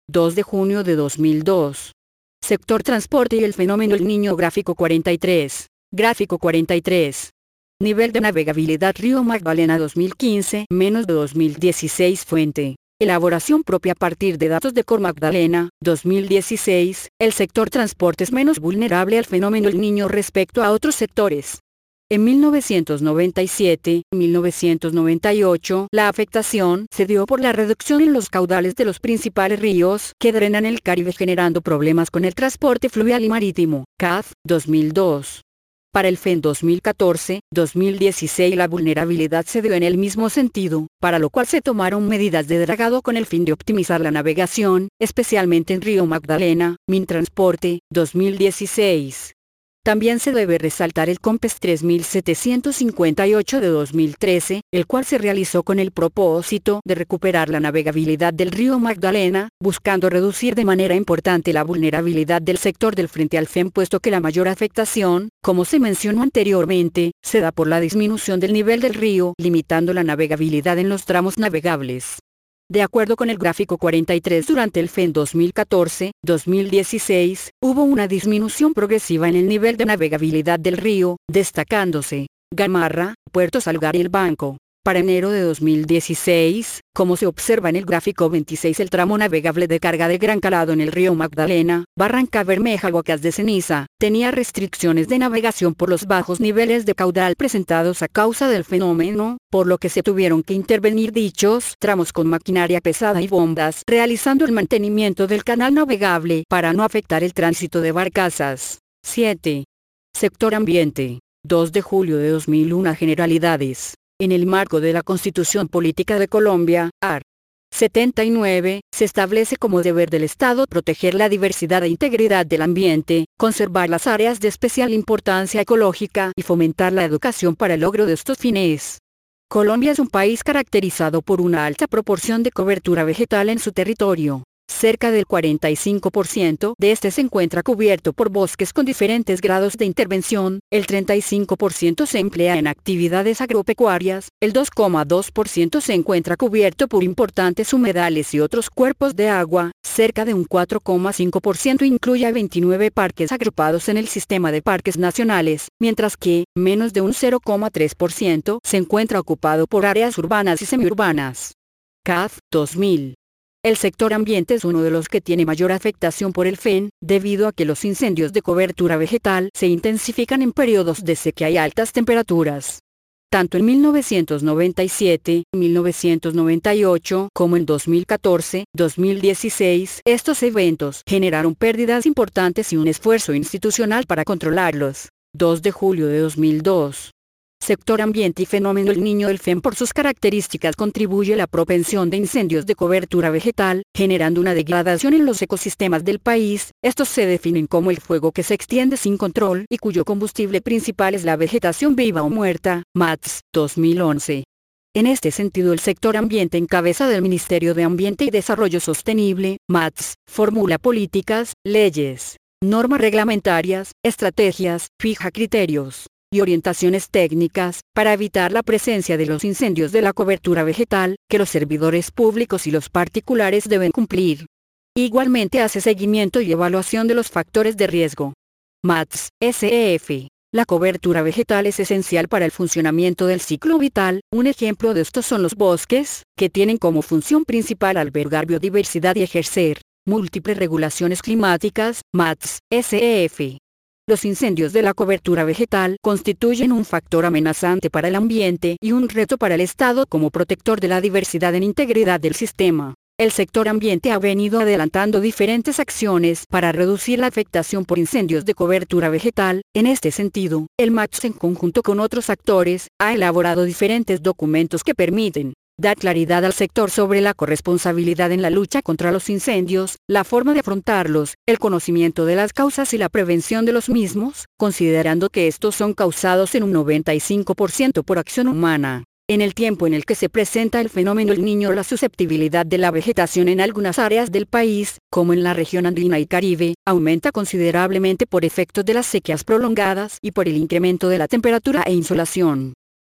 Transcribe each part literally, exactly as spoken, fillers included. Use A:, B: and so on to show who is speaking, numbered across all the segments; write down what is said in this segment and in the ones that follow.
A: dos de junio de dos mil dos. Sector transporte y el fenómeno El Niño. Gráfico cuarenta y tres. Gráfico cuarenta y tres. Nivel de navegabilidad Río Magdalena dos mil quince menos de dos mil dieciséis. Fuente: elaboración propia a partir de datos de Cor Magdalena, dos mil dieciséis. El sector transporte es menos vulnerable al fenómeno El Niño respecto a otros sectores. En mil novecientos noventa y siete, mil novecientos noventa y ocho, la afectación se dio por la reducción en los caudales de los principales ríos que drenan el Caribe, generando problemas con el transporte fluvial y marítimo. C A F, dos mil dos. Para el F E N dos mil catorce, dos mil dieciséis la vulnerabilidad se dio en el mismo sentido, para lo cual se tomaron medidas de dragado con el fin de optimizar la navegación, especialmente en Río Magdalena. Mintransporte, dos mil dieciséis. También se debe resaltar el COMPES tres mil setecientos cincuenta y ocho de dos mil trece, el cual se realizó con el propósito de recuperar la navegabilidad del río Magdalena, buscando reducir de manera importante la vulnerabilidad del sector del frente al F E M, puesto que la mayor afectación, como se mencionó anteriormente, se da por la disminución del nivel del río, limitando la navegabilidad en los tramos navegables. De acuerdo con el gráfico cuarenta y tres, durante el F E N dos mil catorce, dos mil dieciséis, hubo una disminución progresiva en el nivel de navegabilidad del río, destacándose Gamarra, Puerto Salgar y el Banco. Para enero de dos mil dieciséis, como se observa en el gráfico veintiséis, el tramo navegable de carga de gran calado en el río Magdalena, Barranca Bermeja, Bocas de Ceniza, tenía restricciones de navegación por los bajos niveles de caudal presentados a causa del fenómeno, por lo que se tuvieron que intervenir dichos tramos con maquinaria pesada y bombas, realizando el mantenimiento del canal navegable para no afectar el tránsito de barcazas. siete. Sector ambiente. dos de julio de dos mil uno. Generalidades. En el marco de la Constitución Política de Colombia, art. setenta y nueve, se establece como deber del Estado proteger la diversidad e integridad del ambiente, conservar las áreas de especial importancia ecológica y fomentar la educación para el logro de estos fines. Colombia es un país caracterizado por una alta proporción de cobertura vegetal en su territorio. Cerca del cuarenta y cinco por ciento de este se encuentra cubierto por bosques con diferentes grados de intervención, el treinta y cinco por ciento se emplea en actividades agropecuarias, el dos coma dos por ciento se encuentra cubierto por importantes humedales y otros cuerpos de agua, cerca de un cuatro coma cinco por ciento incluye a veintinueve parques agrupados en el sistema de parques nacionales, mientras que, menos de un cero coma tres por ciento se encuentra ocupado por áreas urbanas y semiurbanas. C A F, dos mil. El sector ambiente es uno de los que tiene mayor afectación por el F E N, debido a que los incendios de cobertura vegetal se intensifican en periodos de sequía y altas temperaturas. Tanto en mil novecientos noventa y siete, mil novecientos noventa y ocho como en dos mil catorce, dos mil dieciséis, estos eventos generaron pérdidas importantes y un esfuerzo institucional para controlarlos. dos de julio de dos mil dos. Sector ambiente y fenómeno El Niño. El F E M, por sus características, contribuye a la propensión de incendios de cobertura vegetal, generando una degradación en los ecosistemas del país. Estos se definen como el fuego que se extiende sin control y cuyo combustible principal es la vegetación viva o muerta. Mats, dos mil once. En este sentido, el sector ambiente, en cabeza del Ministerio de Ambiente y Desarrollo Sostenible, Mats, formula políticas, leyes, normas reglamentarias, estrategias, fija criterios y orientaciones técnicas, para evitar la presencia de los incendios de la cobertura vegetal, que los servidores públicos y los particulares deben cumplir. Igualmente hace seguimiento y evaluación de los factores de riesgo. Mats, S E F. La cobertura vegetal es esencial para el funcionamiento del ciclo vital. Un ejemplo de estos son los bosques, que tienen como función principal albergar biodiversidad y ejercer múltiples regulaciones climáticas. Mats, S E F. Los incendios de la cobertura vegetal constituyen un factor amenazante para el ambiente y un reto para el Estado como protector de la diversidad en integridad del sistema. El sector ambiente ha venido adelantando diferentes acciones para reducir la afectación por incendios de cobertura vegetal. En este sentido, el Mats, en conjunto con otros actores, ha elaborado diferentes documentos que permiten dar claridad al sector sobre la corresponsabilidad en la lucha contra los incendios, la forma de afrontarlos, el conocimiento de las causas y la prevención de los mismos, considerando que estos son causados en un noventa y cinco por ciento por acción humana. En el tiempo en el que se presenta el fenómeno El Niño, la susceptibilidad de la vegetación en algunas áreas del país, como en la región andina y Caribe, aumenta considerablemente por efectos de las sequías prolongadas y por el incremento de la temperatura e insolación.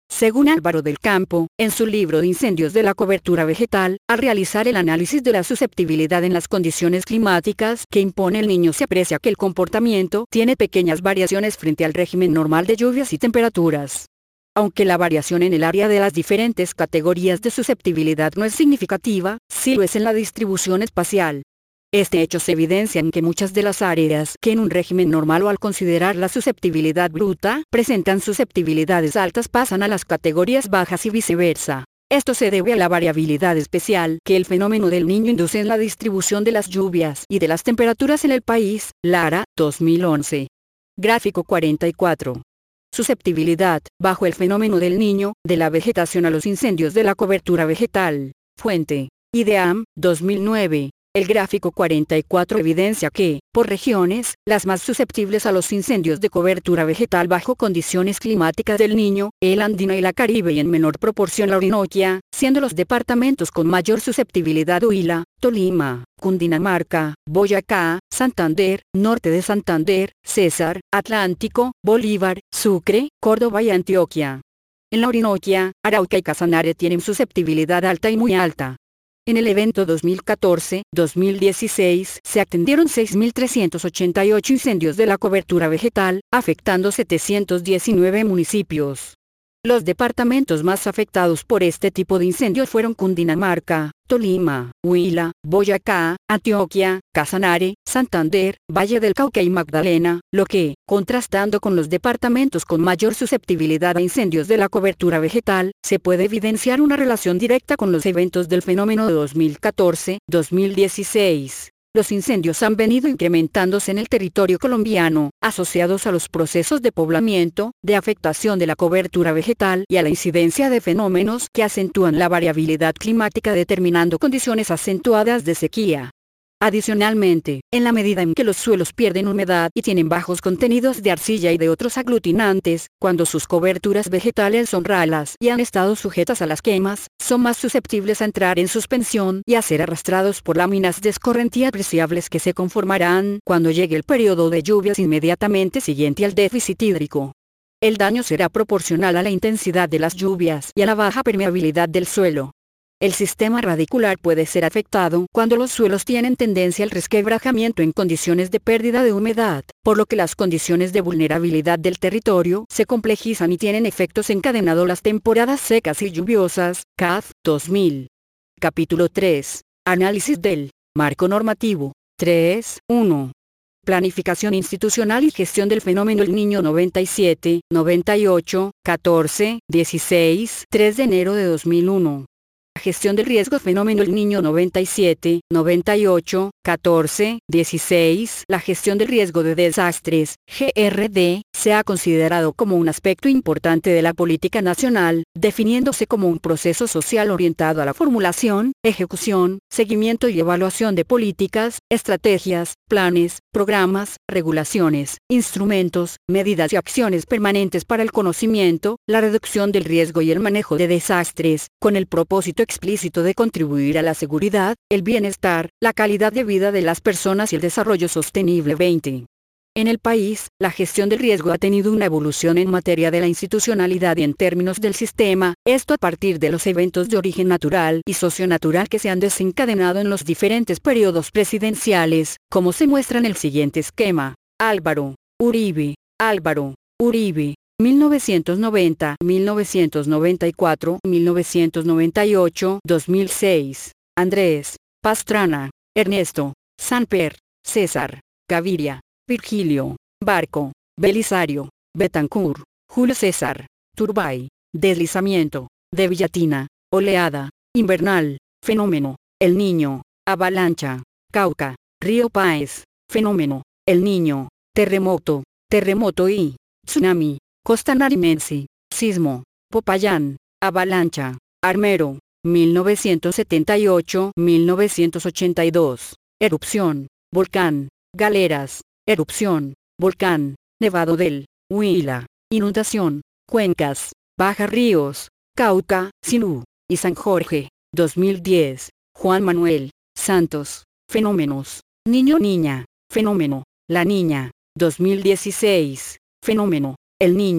A: Según Álvaro del Campo, en su libro de Incendios de la cobertura vegetal, al realizar el análisis de la susceptibilidad en las condiciones climáticas que impone el niño, se aprecia que el comportamiento tiene pequeñas variaciones frente al régimen normal de lluvias y temperaturas. Aunque la variación en el área de las diferentes categorías de susceptibilidad no es significativa, sí lo es en la distribución espacial. Este hecho se evidencia en que muchas de las áreas que en un régimen normal o al considerar la susceptibilidad bruta presentan susceptibilidades altas pasan a las categorías bajas y viceversa. Esto se debe a la variabilidad especial que el fenómeno del Niño induce en la distribución de las lluvias y de las temperaturas en el país. Lara, dos mil once. Gráfico cuarenta y cuatro. Susceptibilidad, bajo el fenómeno del Niño, de la vegetación a los incendios de la cobertura vegetal. Fuente: IDEAM, dos mil nueve. El gráfico cuarenta y cuatro evidencia que, por regiones, las más susceptibles a los incendios de cobertura vegetal bajo condiciones climáticas del Niño, el Andina y la Caribe, y en menor proporción la Orinoquia, siendo los departamentos con mayor susceptibilidad Huila, Tolima, Cundinamarca, Boyacá, Santander, Norte de Santander, Cesar, Atlántico, Bolívar, Sucre, Córdoba y Antioquia. En la Orinoquia, Arauca y Casanare tienen susceptibilidad alta y muy alta. En el evento dos mil catorce dos mil dieciséis se atendieron seis mil trescientos ochenta y ocho incendios de la cobertura vegetal, afectando setecientos diecinueve municipios. Los departamentos más afectados por este tipo de incendios fueron Cundinamarca, Tolima, Huila, Boyacá, Antioquia, Casanare, Santander, Valle del Cauca y Magdalena, lo que, contrastando con los departamentos con mayor susceptibilidad a incendios de la cobertura vegetal, se puede evidenciar una relación directa con los eventos del fenómeno de dos mil catorce dos mil dieciséis. Los incendios han venido incrementándose en el territorio colombiano, asociados a los procesos de poblamiento, de afectación de la cobertura vegetal y a la incidencia de fenómenos que acentúan la variabilidad climática, determinando condiciones acentuadas de sequía. Adicionalmente, en la medida en que los suelos pierden humedad y tienen bajos contenidos de arcilla y de otros aglutinantes, cuando sus coberturas vegetales son ralas y han estado sujetas a las quemas, son más susceptibles a entrar en suspensión y a ser arrastrados por láminas de escorrentía apreciables que se conformarán cuando llegue el periodo de lluvias inmediatamente siguiente al déficit hídrico. El daño será proporcional a la intensidad de las lluvias y a la baja permeabilidad del suelo. El sistema radicular puede ser afectado cuando los suelos tienen tendencia al resquebrajamiento en condiciones de pérdida de humedad, por lo que las condiciones de vulnerabilidad del territorio se complejizan y tienen efectos encadenados las temporadas secas y lluviosas. C A F, dos mil. Capítulo tres. Análisis del marco normativo. tres. uno. Planificación institucional y gestión del fenómeno El Niño noventa y siete, noventa y ocho, catorce, dieciséis, tres de enero de dos mil uno. Gestión del riesgo fenómeno El Niño noventa y siete, noventa y ocho, catorce, dieciséis. La gestión del riesgo de desastres, G R D, se ha considerado como un aspecto importante de la política nacional, definiéndose como un proceso social orientado a la formulación, ejecución, seguimiento y evaluación de políticas, estrategias, planes, programas, regulaciones, instrumentos, medidas y acciones permanentes para el conocimiento, la reducción del riesgo y el manejo de desastres, con el propósito explícito de contribuir a la seguridad, el bienestar, la calidad de vida de las personas y el desarrollo sostenible. veinte. En el país, la gestión del riesgo ha tenido una evolución en materia de la institucionalidad y en términos del sistema, esto a partir de los eventos de origen natural y socionatural que se han desencadenado en los diferentes periodos presidenciales, como se muestra en el siguiente esquema. Álvaro Uribe, Álvaro Uribe, mil novecientos noventa, mil novecientos noventa y cuatro, mil novecientos noventa y ocho, dos mil seis. Andrés Pastrana, Ernesto Samper, César Gaviria, Virgilio Barco, Belisario Betancourt, Julio César Turbay. Deslizamiento de Villatina, oleada invernal, fenómeno El Niño, avalancha, Cauca, Río Páez, fenómeno El Niño, terremoto, terremoto y tsunami, Costa Narimense, sismo, Popayán, avalancha, Armero, mil novecientos setenta y ocho, mil novecientos ochenta y dos, erupción, volcán, Galeras, erupción, volcán, Nevado del Huila, inundación, Cuencas, Baja Ríos, Cauca, Sinú y San Jorge, dos mil diez, Juan Manuel Santos, fenómenos, Niño Niña, fenómeno, La Niña, dos mil dieciséis, fenómeno, El Niño,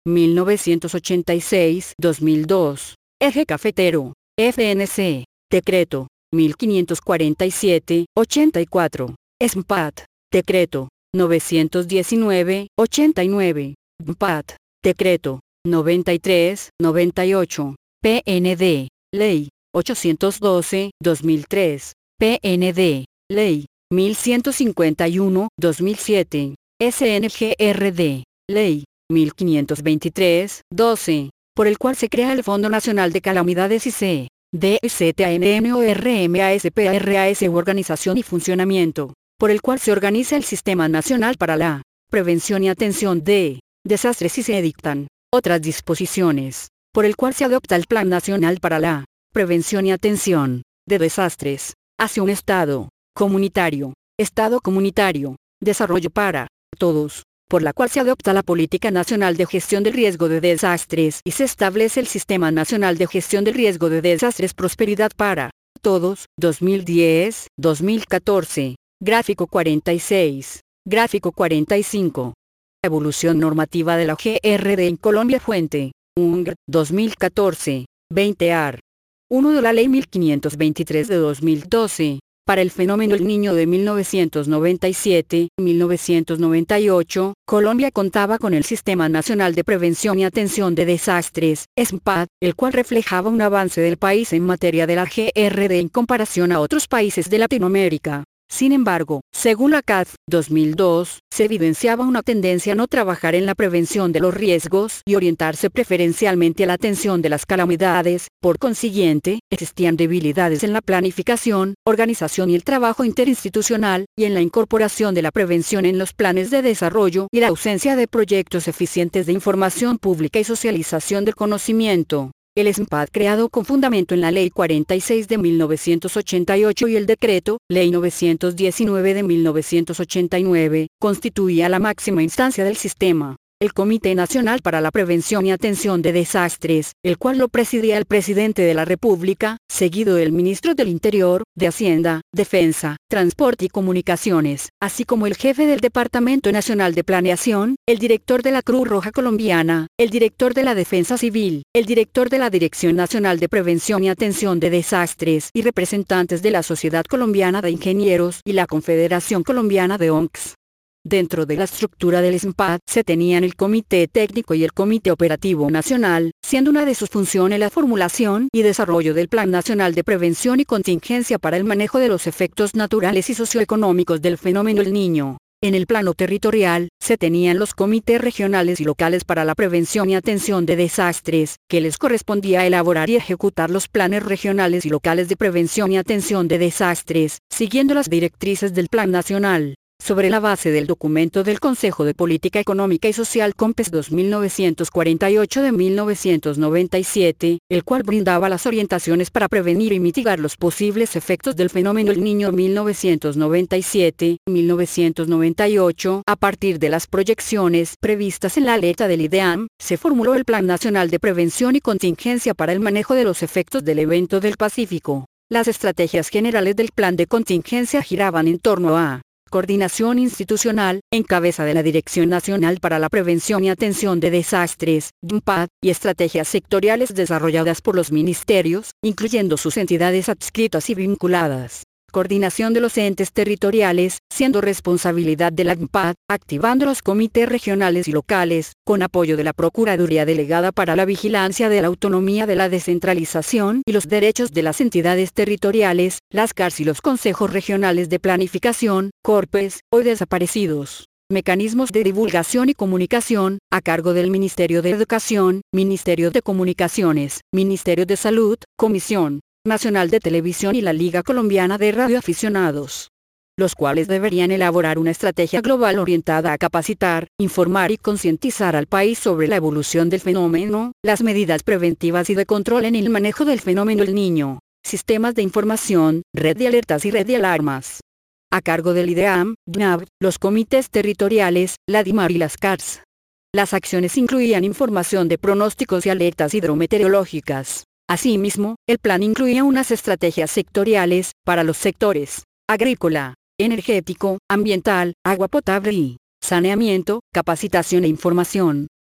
A: mil novecientos ochenta y seis a dos mil dos. Eje Cafetero, F N C, Decreto, mil quinientos cuarenta y siete a ochenta y cuatro. S M P A T, Decreto, novecientos diecinueve a ochenta y nueve. B P A T, Decreto, noventa y tres a noventa y ocho. P N D, Ley, ochocientos doce a dos mil tres. P N D, Ley, mil ciento cincuenta y uno a dos mil siete. S N G R D, Ley, mil quinientos veintitrés a doce, por el cual se crea el Fondo Nacional de Calamidades y C. D Z N N O R M A S P A R A S u Organización y Funcionamiento, por el cual se organiza el Sistema Nacional para la Prevención y Atención de Desastres y se dictan otras disposiciones, por el cual se adopta el Plan Nacional para la Prevención y Atención de Desastres, hacia un Estado comunitario, Estado comunitario, desarrollo para todos, por la cual se adopta la Política Nacional de Gestión del Riesgo de Desastres y se establece el Sistema Nacional de Gestión del Riesgo de Desastres Prosperidad para Todos, dos mil diez a dos mil catorce. Gráfico cuarenta y seis. Gráfico cuarenta y cinco. Evolución normativa de la G R D en Colombia. Fuente, U N G, dos mil catorce, veinte A R. uno de la Ley mil quinientos veintitrés de dos mil doce. Para el fenómeno El Niño de mil novecientos noventa y siete a mil novecientos noventa y ocho, Colombia contaba con el Sistema Nacional de Prevención y Atención de Desastres, S M P A T, el cual reflejaba un avance del país en materia de la G R D en comparación a otros países de Latinoamérica. Sin embargo, según la C A D, dos mil dos, se evidenciaba una tendencia a no trabajar en la prevención de los riesgos y orientarse preferencialmente a la atención de las calamidades. Por consiguiente, existían debilidades en la planificación, organización y el trabajo interinstitucional, y en la incorporación de la prevención en los planes de desarrollo y la ausencia de proyectos eficientes de información pública y socialización del conocimiento. El S M P A T, creado con fundamento en la Ley cuarenta y seis de mil novecientos ochenta y ocho y el Decreto, Ley novecientos diecinueve de mil novecientos ochenta y nueve, constituía la máxima instancia del sistema. El Comité Nacional para la Prevención y Atención de Desastres, el cual lo presidía el Presidente de la República, seguido del Ministro del Interior, de Hacienda, Defensa, Transporte y Comunicaciones, así como el jefe del Departamento Nacional de Planeación, el director de la Cruz Roja Colombiana, el director de la Defensa Civil, el director de la Dirección Nacional de Prevención y Atención de Desastres y representantes de la Sociedad Colombiana de Ingenieros y la Confederación Colombiana de O N Cs. Dentro de la estructura del S M P A T se tenían el Comité Técnico y el Comité Operativo Nacional, siendo una de sus funciones la formulación y desarrollo del Plan Nacional de Prevención y Contingencia para el manejo de los efectos naturales y socioeconómicos del fenómeno El Niño. En el plano territorial, se tenían los comités regionales y locales para la prevención y atención de desastres, que les correspondía elaborar y ejecutar los planes regionales y locales de prevención y atención de desastres, siguiendo las directrices del Plan Nacional. Sobre la base del documento del Consejo de Política Económica y Social COMPES dos mil novecientos cuarenta y ocho de mil novecientos noventa y siete, el cual brindaba las orientaciones para prevenir y mitigar los posibles efectos del fenómeno El Niño mil novecientos noventa y siete a mil novecientos noventa y ocho, a partir de las proyecciones previstas en la alerta del IDEAM, se formuló el Plan Nacional de Prevención y Contingencia para el manejo de los efectos del evento del Pacífico. Las estrategias generales del plan de contingencia giraban en torno a coordinación institucional, en cabeza de la Dirección Nacional para la Prevención y Atención de Desastres, D N P A T, y estrategias sectoriales desarrolladas por los ministerios, incluyendo sus entidades adscritas y vinculadas. Coordinación de los entes territoriales, siendo responsabilidad de la D N P A T, activando los comités regionales y locales, con apoyo de la Procuraduría Delegada para la Vigilancia de la Autonomía de la Descentralización y los Derechos de las Entidades Territoriales, las C A R S y los Consejos Regionales de Planificación, CORPES, hoy desaparecidos. Mecanismos de divulgación y comunicación, a cargo del Ministerio de Educación, Ministerio de Comunicaciones, Ministerio de Salud, Comisión Nacional de Televisión y la Liga Colombiana de Radioaficionados, los cuales deberían elaborar una estrategia global orientada a capacitar, informar y concientizar al país sobre la evolución del fenómeno, las medidas preventivas y de control en el manejo del fenómeno El Niño, sistemas de información, red de alertas y red de alarmas. A cargo del IDEAM, D N A V, los comités territoriales, la D I M A R y las C A R S. Las acciones incluían información de pronósticos y alertas hidrometeorológicas. Asimismo, el plan incluía unas estrategias sectoriales, para los sectores agrícola, energético, ambiental, agua potable y saneamiento, capacitación e información.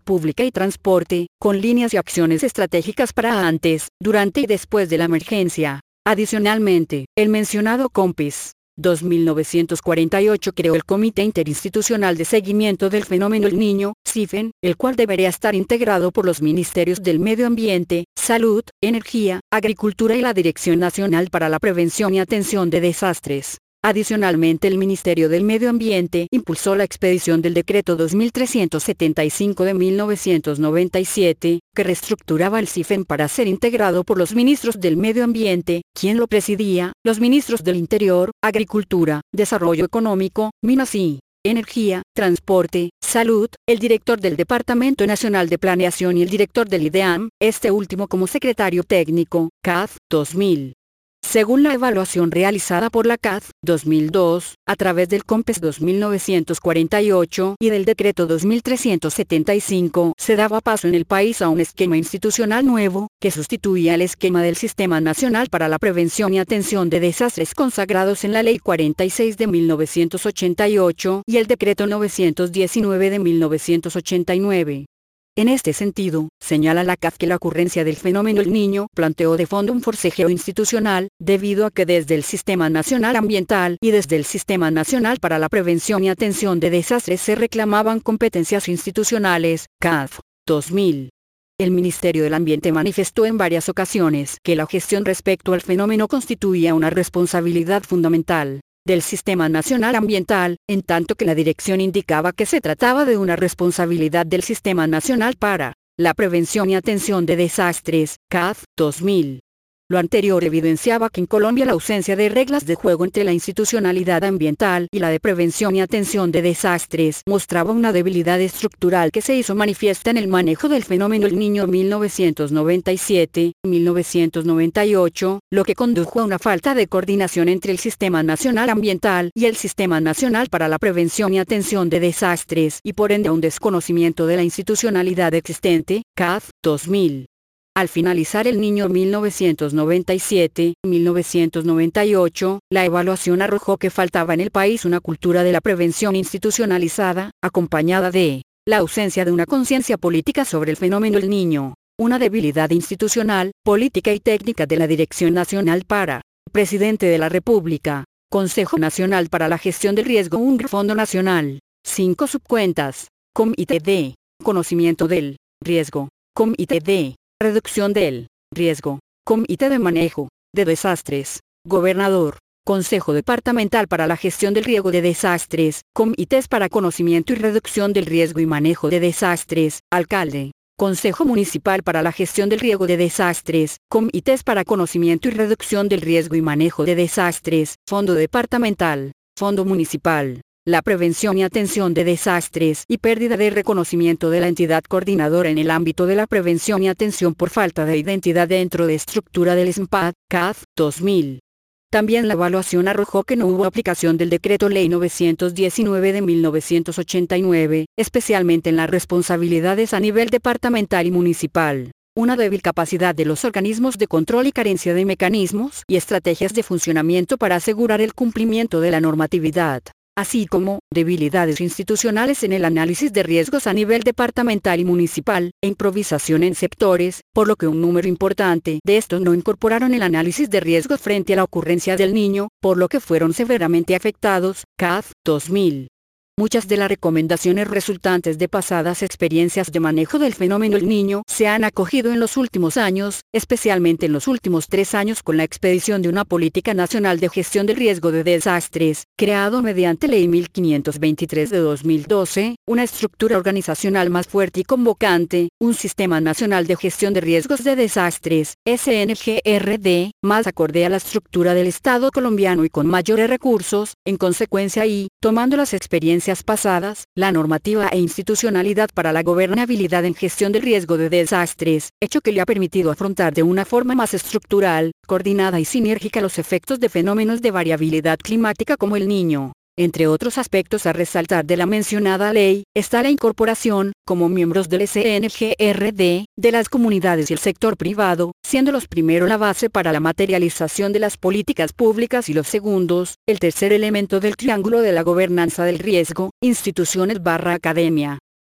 A: pública y transporte, con líneas y acciones estratégicas para antes, durante y después de la emergencia. Adicionalmente, el mencionado COMPES dos mil novecientos cuarenta y ocho creó el Comité Interinstitucional de Seguimiento del Fenómeno El Niño, CIFEN, el cual debería estar integrado por los Ministerios del Medio Ambiente, Salud, Energía, Agricultura y la Dirección Nacional para la Prevención y Atención de Desastres. Adicionalmente, el Ministerio del Medio Ambiente impulsó la expedición del Decreto dos mil trescientos setenta y cinco de mil novecientos noventa y siete, que reestructuraba el CIFEN para ser integrado por los ministros del Medio Ambiente, quien lo presidía, los ministros del Interior, Agricultura, Desarrollo Económico, Minas y Energía, Transporte, Salud, el director del Departamento Nacional de Planeación y el director del IDEAM, este último como secretario técnico, C A D, dos mil. Según la evaluación realizada por la C A D, dos mil dos, a través del COMPES dos mil novecientos cuarenta y ocho y del Decreto dos mil trescientos setenta y cinco, se daba paso en el país a un esquema institucional nuevo, que sustituía el esquema del Sistema Nacional para la Prevención y Atención de Desastres consagrados en la Ley cuarenta y seis de mil novecientos ochenta y ocho y el Decreto novecientos diecinueve de mil novecientos ochenta y nueve. En este sentido, señala la C A D que la ocurrencia del fenómeno El Niño planteó de fondo un forcejeo institucional, debido a que desde el Sistema Nacional Ambiental y desde el Sistema Nacional para la Prevención y Atención de Desastres se reclamaban competencias institucionales, C A D, dos mil. El Ministerio del Ambiente manifestó en varias ocasiones que la gestión respecto al fenómeno constituía una responsabilidad fundamental del Sistema Nacional Ambiental, en tanto que la dirección indicaba que se trataba de una responsabilidad del Sistema Nacional para la Prevención y Atención de Desastres, C A D, dos mil. Lo anterior evidenciaba que en Colombia la ausencia de reglas de juego entre la institucionalidad ambiental y la de prevención y atención de desastres mostraba una debilidad estructural que se hizo manifiesta en el manejo del fenómeno El Niño mil novecientos noventa y siete a mil novecientos noventa y ocho, lo que condujo a una falta de coordinación entre el Sistema Nacional Ambiental y el Sistema Nacional para la Prevención y Atención de Desastres y por ende a un desconocimiento de la institucionalidad existente, C A D, dos mil. Al finalizar El Niño mil novecientos noventa y siete a mil novecientos noventa y ocho, la evaluación arrojó que faltaba en el país una cultura de la prevención institucionalizada, acompañada de la ausencia de una conciencia política sobre el fenómeno El Niño, una debilidad institucional, política y técnica de la Dirección Nacional para Presidente de la República, Consejo Nacional para la Gestión del Riesgo, un Fondo Nacional, cinco subcuentas, Comité de Conocimiento del Riesgo, Comité de Reducción del Riesgo, Comité de Manejo de Desastres, Gobernador, Consejo Departamental para la Gestión del Riesgo de Desastres, Comités para Conocimiento y Reducción del Riesgo y Manejo de Desastres, Alcalde, Consejo Municipal para la Gestión del Riesgo de Desastres, Comités para Conocimiento y Reducción del Riesgo y Manejo de Desastres, Fondo Departamental, Fondo Municipal. La prevención y atención de desastres y pérdida de reconocimiento de la entidad coordinadora en el ámbito de la prevención y atención por falta de identidad dentro de estructura del S M P A D, C A D, dos mil. También la evaluación arrojó que no hubo aplicación del Decreto Ley novecientos diecinueve de mil novecientos ochenta y nueve, especialmente en las responsabilidades a nivel departamental y municipal. Una débil capacidad de los organismos de control y carencia de mecanismos y estrategias de funcionamiento para asegurar el cumplimiento de la normatividad, así como debilidades institucionales en el análisis de riesgos a nivel departamental y municipal, e improvisación en sectores, por lo que un número importante de estos no incorporaron el análisis de riesgos frente a la ocurrencia del niño, por lo que fueron severamente afectados, C A D, dos mil. Muchas de las recomendaciones resultantes de pasadas experiencias de manejo del fenómeno El Niño se han acogido en los últimos años, especialmente en los últimos tres años con la expedición de una política nacional de gestión del riesgo de desastres, creado mediante Ley mil quinientos veintitrés de dos mil doce, una estructura organizacional más fuerte y convocante, un Sistema Nacional de Gestión de Riesgos de Desastres, S N G R D, más acorde a la estructura del Estado colombiano y con mayores recursos, en consecuencia y, tomando las experiencias pasadas, la normativa e institucionalidad para la gobernabilidad en gestión del riesgo de desastres, hecho que le ha permitido afrontar de una forma más estructural, coordinada y sinérgica los efectos de fenómenos de variabilidad climática como El Niño. Entre otros aspectos a resaltar de la mencionada ley, está la incorporación, como miembros del S N G R D, de las comunidades y el sector privado, siendo los primeros la base para la materialización de las políticas públicas y los segundos, el tercer elemento del triángulo de la gobernanza del riesgo, instituciones barra academia.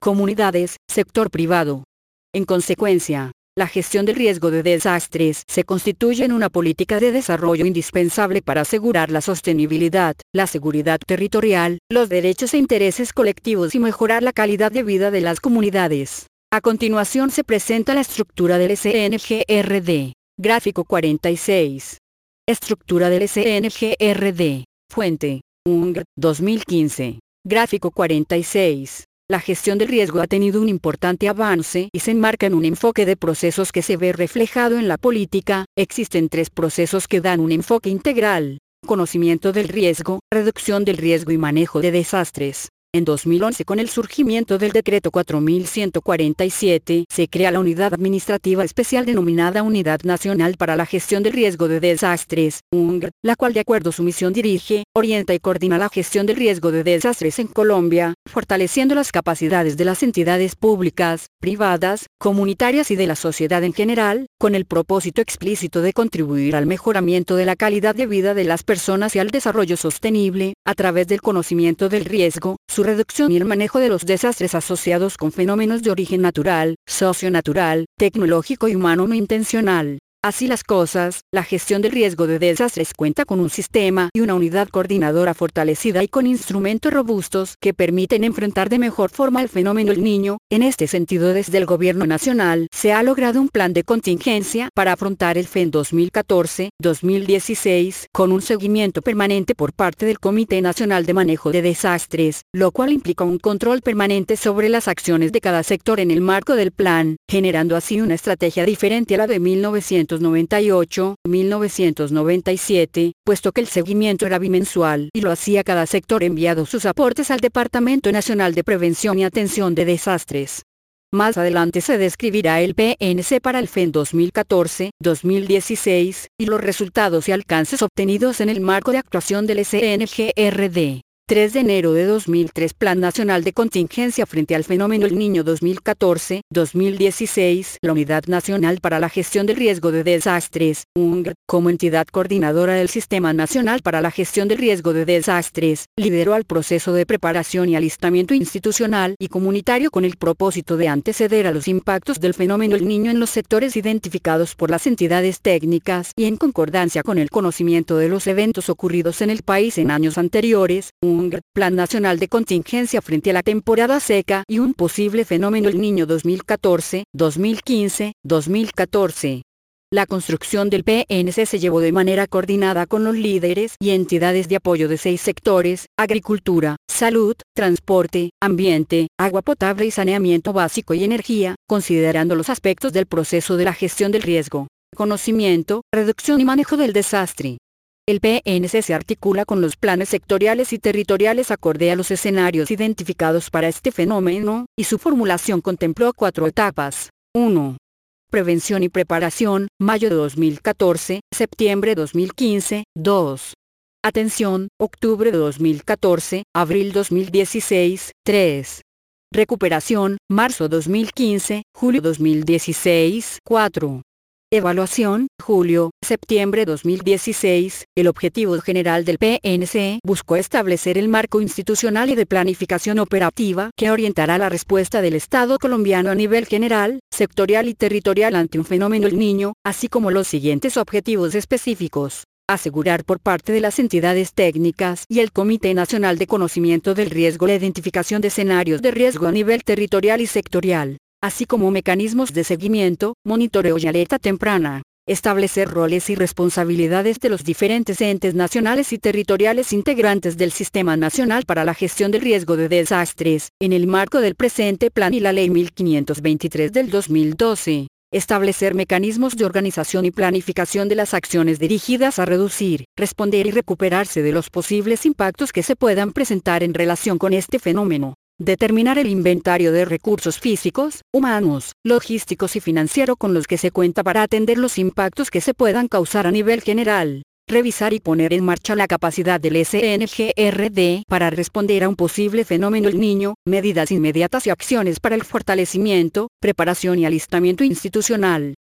A: comunidades, sector privado. En consecuencia, la gestión del riesgo de desastres se constituye en una política de desarrollo indispensable para asegurar la sostenibilidad, la seguridad territorial, los derechos e intereses colectivos y mejorar la calidad de vida de las comunidades. A continuación se presenta la estructura del S N G R D. Gráfico cuarenta y seis. Estructura del S N G R D. Fuente: U N G, dos mil quince. Gráfico cuarenta y seis. La gestión del riesgo ha tenido un importante avance y se enmarca en un enfoque de procesos que se ve reflejado en la política. Existen tres procesos que dan un enfoque integral: conocimiento del riesgo, reducción del riesgo y manejo de desastres. En dos mil once, con el surgimiento del Decreto cuatro mil ciento cuarenta y siete, se crea la Unidad Administrativa Especial denominada Unidad Nacional para la Gestión del Riesgo de Desastres, U N G, la cual de acuerdo a su misión dirige, orienta y coordina la gestión del riesgo de desastres en Colombia, fortaleciendo las capacidades de las entidades públicas, privadas, comunitarias y de la sociedad en general, con el propósito explícito de contribuir al mejoramiento de la calidad de vida de las personas y al desarrollo sostenible, a través del conocimiento del riesgo, su reducción y el manejo de los desastres asociados con fenómenos de origen natural, socio-natural, tecnológico y humano no intencional. Así las cosas, la gestión del riesgo de desastres cuenta con un sistema y una unidad coordinadora fortalecida y con instrumentos robustos que permiten enfrentar de mejor forma el fenómeno El Niño. En este sentido, desde el Gobierno Nacional se ha logrado un plan de contingencia para afrontar el F E N dos mil catorce dos mil dieciséis con un seguimiento permanente por parte del Comité Nacional de Manejo de Desastres, lo cual implica un control permanente sobre las acciones de cada sector en el marco del plan, generando así una estrategia diferente a la de mil novecientos noventa y ocho a mil novecientos noventa y siete, puesto que el seguimiento era bimensual y lo hacía cada sector enviando sus aportes al Departamento Nacional de Prevención y Atención de Desastres. Más adelante se describirá el P N C para el F E N dos mil catorce dos mil dieciséis, y los resultados y alcances obtenidos en el marco de actuación del S N G R D. tres de enero de dos mil tres, Plan Nacional de Contingencia frente al Fenómeno El Niño dos mil catorce dos mil dieciséis. La Unidad Nacional para la Gestión del Riesgo de Desastres, U N G, como entidad coordinadora del Sistema Nacional para la Gestión del Riesgo de Desastres, lideró el proceso de preparación y alistamiento institucional y comunitario con el propósito de anteceder a los impactos del fenómeno El Niño en los sectores identificados por las entidades técnicas y en concordancia con el conocimiento de los eventos ocurridos en el país en años anteriores. U N G, Plan Nacional de Contingencia frente a la temporada seca y un posible fenómeno El Niño dos mil catorce dos mil quince dos mil catorce. La construcción del P N C se llevó de manera coordinada con los líderes y entidades de apoyo de seis sectores: agricultura, salud, transporte, ambiente, agua potable y saneamiento básico y energía, considerando los aspectos del proceso de la gestión del riesgo, conocimiento, reducción y manejo del desastre. El P N C se articula con los planes sectoriales y territoriales acorde a los escenarios identificados para este fenómeno, y su formulación contempló cuatro etapas. uno. Prevención y preparación, mayo de dos mil catorce, septiembre de dos mil quince. dos. Atención, octubre de dos mil catorce, abril dos mil dieciséis. tres. Recuperación, marzo dos mil quince, julio dos mil dieciséis. cuatro. Evaluación, julio, septiembre dos mil dieciséis. El objetivo general del P N C buscó establecer el marco institucional y de planificación operativa que orientará la respuesta del Estado colombiano a nivel general, sectorial y territorial ante un fenómeno El Niño, así como los siguientes objetivos específicos: asegurar por parte de las entidades técnicas y el Comité Nacional de Conocimiento del Riesgo la identificación de escenarios de riesgo a nivel territorial y sectorial, así como mecanismos de seguimiento, monitoreo y alerta temprana. Establecer roles y responsabilidades de los diferentes entes nacionales y territoriales integrantes del Sistema Nacional para la Gestión del Riesgo de Desastres, en el marco del presente plan y la Ley mil quinientos veintitrés del dos mil doce. Establecer mecanismos de organización y planificación de las acciones dirigidas a reducir, responder y recuperarse de los posibles impactos que se puedan presentar en relación con este fenómeno. Determinar el inventario de recursos físicos, humanos, logísticos y financiero con los que se cuenta para atender los impactos que se puedan causar a nivel general. Revisar y poner en marcha la capacidad del S N G R D para responder a un posible fenómeno El Niño, medidas inmediatas y acciones para el fortalecimiento, preparación y alistamiento institucional.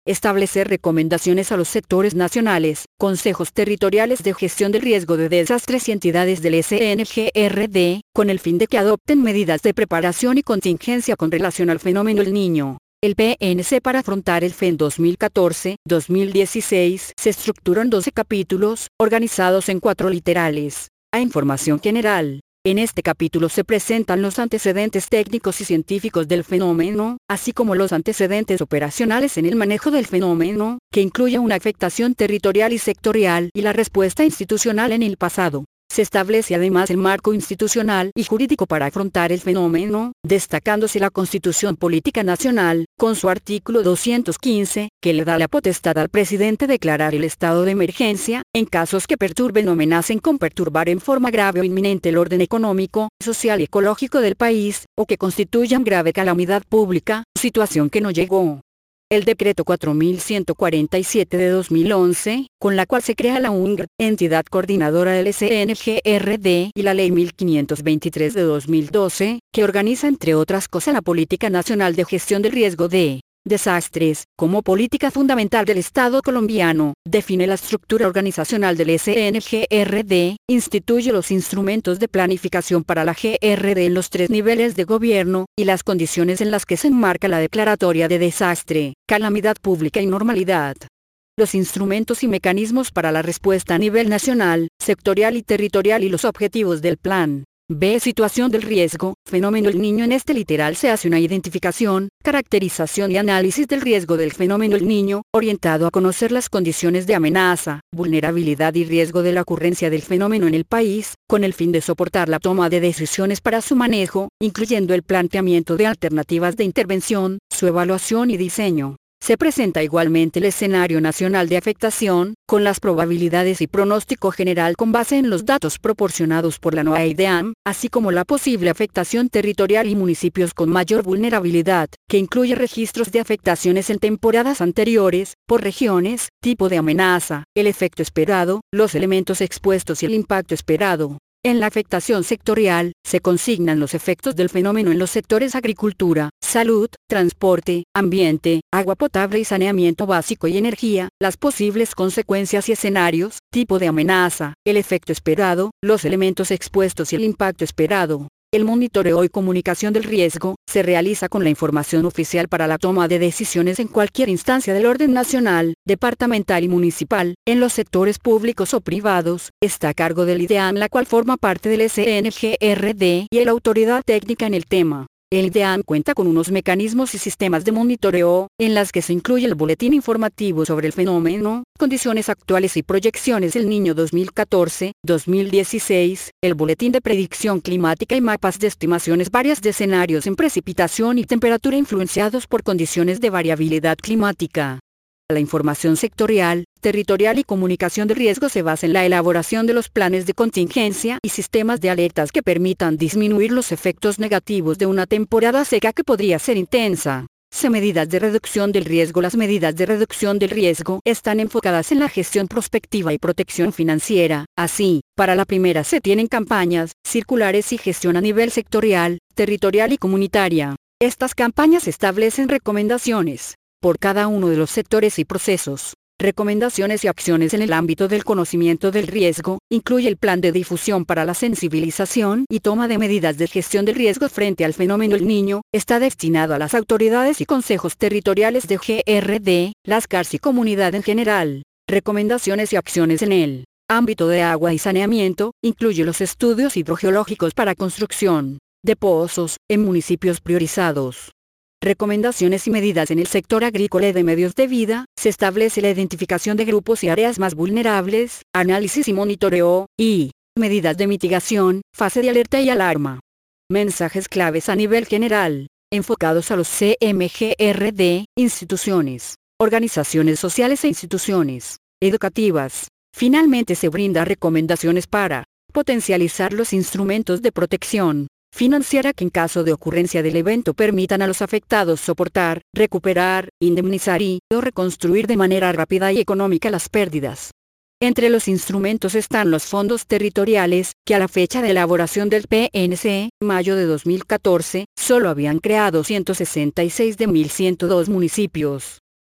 A: Establecer recomendaciones a los sectores nacionales, consejos territoriales de gestión del riesgo de desastres y entidades del S N G R D, con el fin de que adopten medidas de preparación y contingencia con relación al fenómeno El Niño. El P N C para afrontar el F E N dos mil catorce dos mil dieciséis se estructuró en doce capítulos, organizados en cuatro literales. A información general. En este capítulo se presentan los antecedentes técnicos y científicos del fenómeno, así como los antecedentes operacionales en el manejo del fenómeno, que incluye una afectación territorial y sectorial y la respuesta institucional en el pasado. Se establece además el marco institucional y jurídico para afrontar el fenómeno, destacándose la Constitución Política Nacional, con su artículo doscientos quince, que le da la potestad al presidente declarar el estado de emergencia, en casos que perturben o amenacen con perturbar en forma grave o inminente el orden económico, social y ecológico del país, o que constituyan grave calamidad pública, situación que no llegó. El decreto cuatro mil ciento cuarenta y siete de dos mil once, con la cual se crea la U N G R, entidad coordinadora del S N G R D, y la Ley mil quinientos veintitrés de dos mil doce, que organiza entre otras cosas la Política Nacional de Gestión del Riesgo de Desastres, como política fundamental del Estado colombiano, define la estructura organizacional del S N G R D, instituye los instrumentos de planificación para la G R D en los tres niveles de gobierno, y las condiciones en las que se enmarca la declaratoria de desastre, calamidad pública y normalidad. Los instrumentos y mecanismos para la respuesta a nivel nacional, sectorial y territorial y los objetivos del plan. B. Situación del riesgo, fenómeno El Niño. En este literal se hace una identificación, caracterización y análisis del riesgo del fenómeno El Niño, orientado a conocer las condiciones de amenaza, vulnerabilidad y riesgo de la ocurrencia del fenómeno en el país, con el fin de soportar la toma de decisiones para su manejo, incluyendo el planteamiento de alternativas de intervención, su evaluación y diseño. Se presenta igualmente el escenario nacional de afectación, con las probabilidades y pronóstico general con base en los datos proporcionados por la NOAA, así como la posible afectación territorial y municipios con mayor vulnerabilidad, que incluye registros de afectaciones en temporadas anteriores, por regiones, tipo de amenaza, el efecto esperado, los elementos expuestos y el impacto esperado. En la afectación sectorial, se consignan los efectos del fenómeno en los sectores agricultura, salud, transporte, ambiente, agua potable y saneamiento básico y energía, las posibles consecuencias y escenarios, tipo de amenaza, el efecto esperado, los elementos expuestos y el impacto esperado. El monitoreo y comunicación del riesgo se realiza con la información oficial para la toma de decisiones en cualquier instancia del orden nacional, departamental y municipal, en los sectores públicos o privados. Está a cargo del IDEAM, la cual forma parte del S N G R D y la autoridad técnica en el tema. El IDEAM cuenta con unos mecanismos y sistemas de monitoreo, en las que se incluye el boletín informativo sobre el fenómeno, condiciones actuales y proyecciones del Niño dos mil catorce dos mil dieciséis, el boletín de predicción climática y mapas de estimaciones varias de escenarios en precipitación y temperatura influenciados por condiciones de variabilidad climática. La información sectorial, territorial y comunicación de riesgo se basa en la elaboración de los planes de contingencia y sistemas de alertas que permitan disminuir los efectos negativos de una temporada seca que podría ser intensa. C. Medidas de reducción del riesgo. Las medidas de reducción del riesgo están enfocadas en la gestión prospectiva y protección financiera. Así, para la primera se tienen campañas, circulares y gestión a nivel sectorial, territorial y comunitaria. Estas campañas establecen recomendaciones por cada uno de los sectores y procesos. Recomendaciones y acciones en el ámbito del conocimiento del riesgo, incluye el plan de difusión para la sensibilización y toma de medidas de gestión del riesgo frente al fenómeno El Niño, está destinado a las autoridades y consejos territoriales de G R D, las C A R S y comunidad en general. Recomendaciones y acciones en el ámbito de agua y saneamiento, incluye los estudios hidrogeológicos para construcción de pozos, en municipios priorizados. Recomendaciones y medidas en el sector agrícola y de medios de vida, se establece la identificación de grupos y áreas más vulnerables, análisis y monitoreo, y medidas de mitigación, fase de alerta y alarma. Mensajes claves a nivel general, enfocados a los C M G R D, instituciones, organizaciones sociales e instituciones educativas. Finalmente se brinda recomendaciones para potencializar los instrumentos de protección financiera que en caso de ocurrencia del evento permitan a los afectados soportar, recuperar, indemnizar y o reconstruir de manera rápida y económica las pérdidas. Entre los instrumentos están los fondos territoriales, que a la fecha de elaboración del P N C, mayo de dos mil catorce, solo habían creado ciento sesenta y seis de mil ciento dos municipios.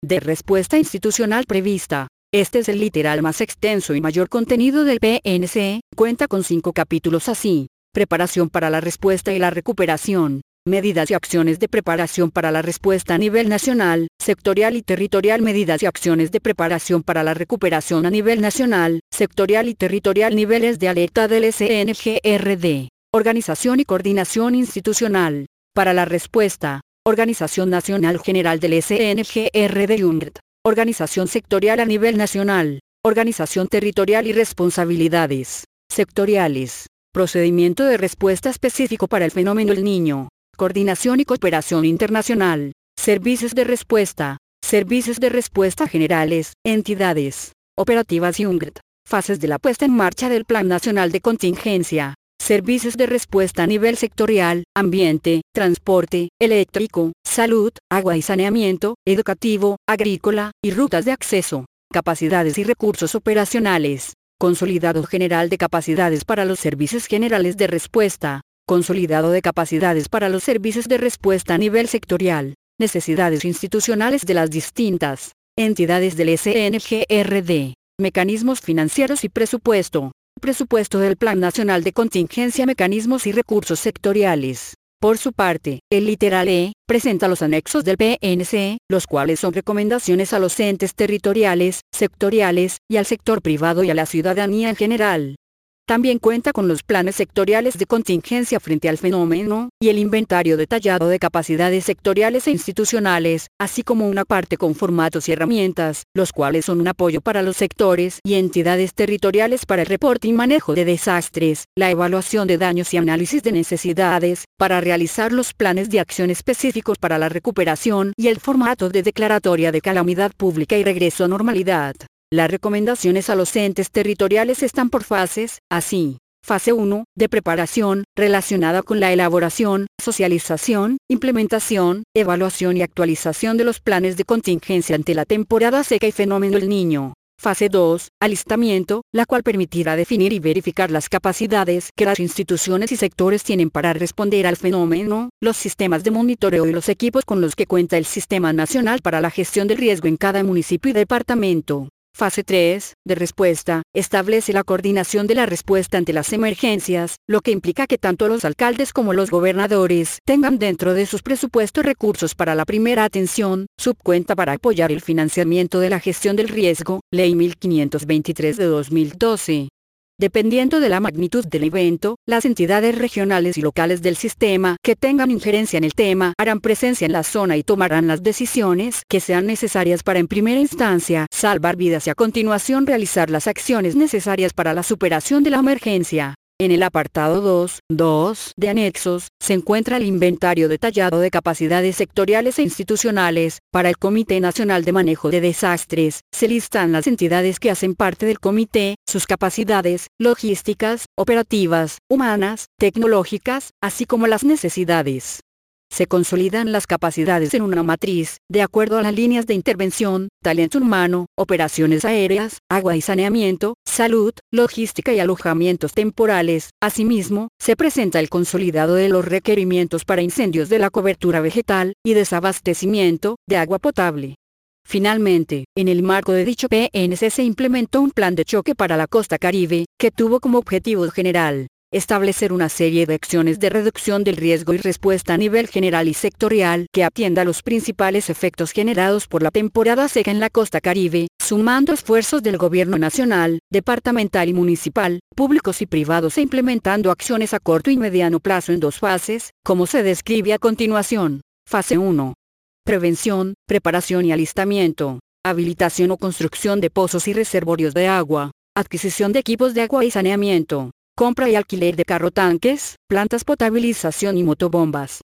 A: de respuesta institucional prevista. Este es el literal más extenso y mayor contenido del P N C, cuenta con cinco capítulos así: preparación para la respuesta y la recuperación, medidas y acciones de preparación para la respuesta a nivel nacional, sectorial y territorial, medidas y acciones de preparación para la recuperación a nivel nacional, sectorial y territorial, niveles de alerta del S N G R D, organización y coordinación institucional. Para la respuesta, Organización Nacional General del S N G R D y U N R T. Organización sectorial a nivel nacional, organización territorial y responsabilidades sectoriales. Procedimiento de respuesta específico para el fenómeno El Niño. Coordinación y cooperación internacional. Servicios de respuesta. Servicios de respuesta generales, entidades operativas y U N R T. Fases de la puesta en marcha del Plan Nacional de Contingencia. Servicios de respuesta a nivel sectorial, ambiente, transporte, eléctrico, salud, agua y saneamiento, educativo, agrícola, y rutas de acceso. Capacidades y recursos operacionales. Consolidado general de capacidades para los servicios generales de respuesta. Consolidado de capacidades para los servicios de respuesta a nivel sectorial. Necesidades institucionales de las distintas entidades del S N G R D. Mecanismos financieros y presupuesto. Presupuesto del Plan Nacional de Contingencia, mecanismos y recursos sectoriales. Por su parte, el literal E presenta los anexos del P N C, los cuales son recomendaciones a los entes territoriales, sectoriales, y al sector privado y a la ciudadanía en general. También cuenta con los planes sectoriales de contingencia frente al fenómeno, y el inventario detallado de capacidades sectoriales e institucionales, así como una parte con formatos y herramientas, los cuales son un apoyo para los sectores y entidades territoriales para el reporte y manejo de desastres, la evaluación de daños y análisis de necesidades, para realizar los planes de acción específicos para la recuperación y el formato de declaratoria de calamidad pública y regreso a normalidad. Las recomendaciones a los entes territoriales están por fases, así. Fase uno, de preparación, relacionada con la elaboración, socialización, implementación, evaluación y actualización de los planes de contingencia ante la temporada seca y fenómeno El Niño. Fase dos, alistamiento, la cual permitirá definir y verificar las capacidades que las instituciones y sectores tienen para responder al fenómeno, los sistemas de monitoreo y los equipos con los que cuenta el Sistema Nacional para la Gestión del Riesgo en cada municipio y departamento. Fase tres, de respuesta, establece la coordinación de la respuesta ante las emergencias, lo que implica que tanto los alcaldes como los gobernadores tengan dentro de sus presupuestos recursos para la primera atención, subcuenta para apoyar el financiamiento de la gestión del riesgo, Ley mil quinientos veintitrés de dos mil doce. Dependiendo de la magnitud del evento, las entidades regionales y locales del sistema que tengan injerencia en el tema harán presencia en la zona y tomarán las decisiones que sean necesarias para en primera instancia salvar vidas y a continuación realizar las acciones necesarias para la superación de la emergencia. En el apartado dos punto dos de anexos, se encuentra el inventario detallado de capacidades sectoriales e institucionales. Para el Comité Nacional de Manejo de Desastres, se listan las entidades que hacen parte del comité, sus capacidades, logísticas, operativas, humanas, tecnológicas, así como las necesidades. Se consolidan las capacidades en una matriz, de acuerdo a las líneas de intervención, talento humano, operaciones aéreas, agua y saneamiento, salud, logística y alojamientos temporales. Asimismo, se presenta el consolidado de los requerimientos para incendios de la cobertura vegetal, y desabastecimiento, de agua potable. Finalmente, en el marco de dicho P N C se implementó un plan de choque para la costa Caribe, que tuvo como objetivo general establecer una serie de acciones de reducción del riesgo y respuesta a nivel general y sectorial que atienda los principales efectos generados por la temporada seca en la costa Caribe, sumando esfuerzos del gobierno nacional, departamental y municipal, públicos y privados e implementando acciones a corto y mediano plazo en dos fases, como se describe a continuación. Fase uno. Prevención, preparación y alistamiento. Habilitación o construcción de pozos y reservorios de agua. Adquisición de equipos de agua y saneamiento. Compra y alquiler de carro tanques, plantas potabilización y motobombas.